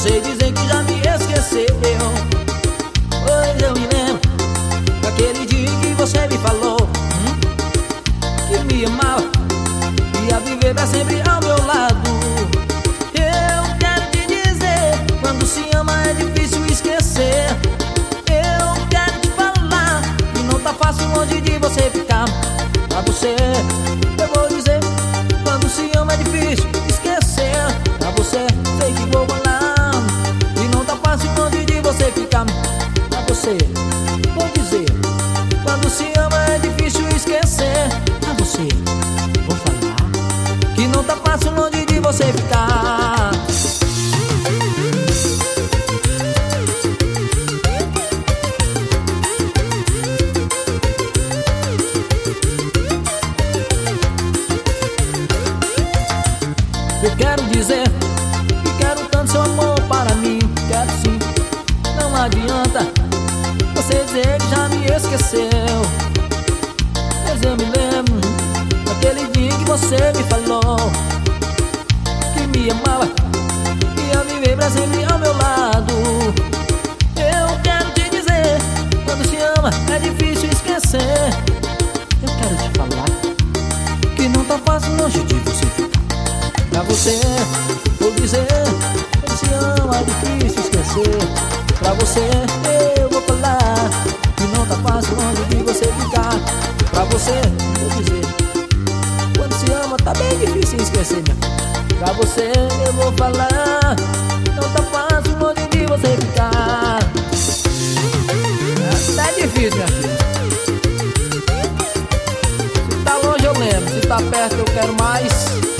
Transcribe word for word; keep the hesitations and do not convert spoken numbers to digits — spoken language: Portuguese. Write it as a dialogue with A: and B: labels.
A: você dizer que já me esqueceu. Pois eu me lembro daquele dia que você me falou hum, que me amava, ia viver pra sempre ao meu lado. Eu quero te dizer, quando se ama é difícil esquecer. Eu quero te falar que não tá fácil longe de você ficar. Pra você eu vou dizer, quando se ama é difícil esquecer. Pra você sei que vou falar e não tá fácil longe de você ficar. Pra você vou dizer, quando se ama é difícil esquecer. Pra você vou falar que não tá fácil longe de você ficar. Eu quero dizer que quero tanto seu amor para mim. Quero sim, não adianta você dizer que já me esqueceu. Mas eu me lembro daquele dia que você me falou que me amava, que ia viver pra sempre ao meu lado. Eu quero te dizer, quando se ama é difícil esquecer. Eu quero te falar que não tá fácil longe de você ficar. Pra você vou dizer, quando se ama é difícil esquecer. Pra você eu vou falar que não tá fácil longe de você ficar. Pra você vou dizer, quando se ama tá bem difícil esquecer, minha filha. Pra você eu vou falar, não tá fácil longe de você ficar. Tá difícil, minha filha. Se tá longe eu lembro, se tá perto eu quero mais.